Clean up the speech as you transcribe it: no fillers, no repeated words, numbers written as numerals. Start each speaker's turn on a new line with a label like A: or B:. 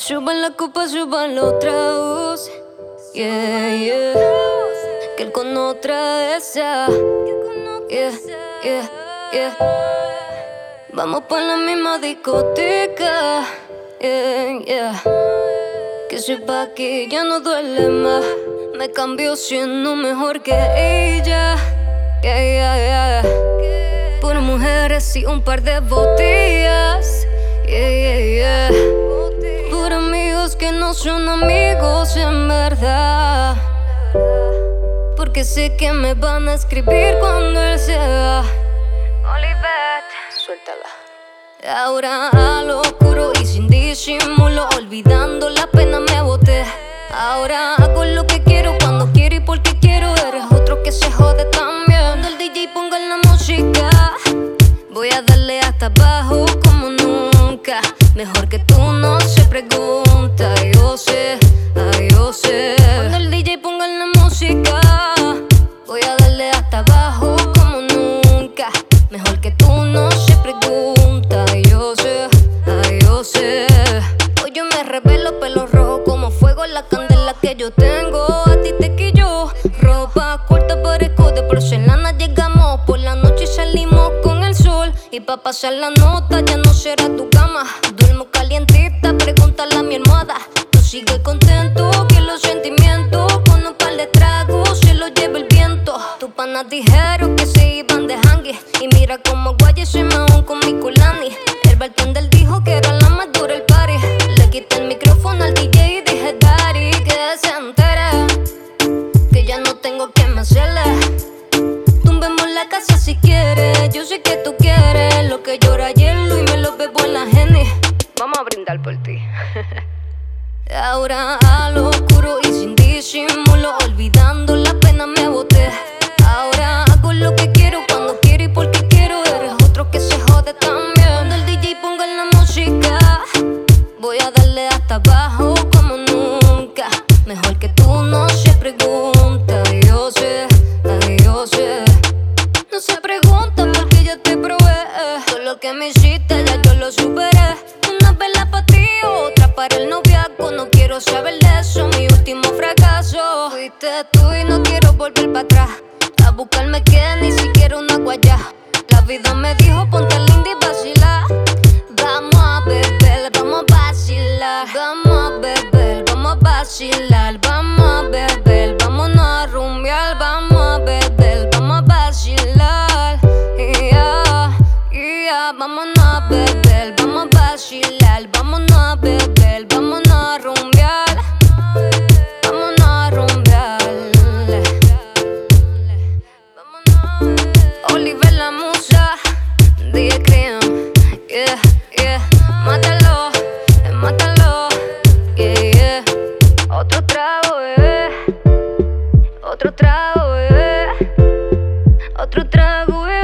A: Suban la copa, suban los tragos. Yeah, yeah. Que él con otra esa. Yeah, yeah, yeah. Vamos pa' la misma discoteca. Yeah, yeah. Que sepa que ya no duele más. Me cambió siendo mejor que ella. Yeah, yeah, yeah. Por mujeres y un par de botellas. Yeah, yeah, yeah. Por amigos que no son amigos en verdad. Porque sé que me van a escribir cuando él se va. Olivet, suéltala. Ahora a lo oscuro y sin disimulo, olvidando la pena me boté. Ahora hago lo que quiero, cuando quiero y porque quiero. Eres otro que se jode también. Cuando el DJ ponga la música, voy a darle hasta abajo como nunca. Mejor que tú no se pregunta. Yo sé, yo sé. Cuando el DJ ponga la música, voy a darle hasta abajo como nunca. Mejor que tú no se pregunta. Yo sé, yo sé. Hoy yo me revelo, pelo rojo como fuego. La candela que yo tengo, a ti te quillo. Ropa corta, parezco de porcelana. Llegamos por la noche y salimos con el sol. Y pa' pasar la nota ya no será tu cama. Duermo calientita, pregúntale a mi almohada. Tú sigues contento que los sentimientos con un par de tragos se los lleva el viento. Tus panas dijeron que se iban de jangue. Y mira como guay soy mahón con mi culani. El bartender dijo que era la más dura el party. Le quité el micrófono al DJ y dije daddy, que se entere que ya no tengo que me hacerle. Tumbemos la casa si quieres. Yo sé que tú quieres lo que llora hielo y me lo bebo en la Jenny. Vamos a brindar por ti. Ahora a lo oscuro y sin disimulo, olvidando la pena me boté. Ahora hago lo que quiero, cuando quiero y porque quiero. Eres otro que se jode también. Cuando el DJ ponga la música, voy a darle hasta abajo como nunca. Mejor que tú no se pregunta. Yo sé, yo sé. No se pregunta porque ya te probé. Todo lo que me hiciste ya yo lo superé. Una vela para ti, otra para el noviazgo. No quiero saber de eso, mi último fracaso. Fuiste tú y no quiero volver para atrás. A buscarme que ni siquiera una guayá. La vida me dijo ponte linda y vacila. Vamos a beber, vamos a vacilar. Vamos a beber, vamos a vacilar. Vamos a beber, vámonos a rumbear. Vamos a beber, vamos a vacilar. Yeah, yeah, vámonos a beber, vamos a vacilar. Vámonos a beber, vámonos a rumbear. Vámonos a rumbear. Oliver la musa, DJ Cream, yeah, yeah. Mátalo, mátalo, yeah, yeah. Otro trago, bebé. Otro trago, bebé. Otro trago, bebé.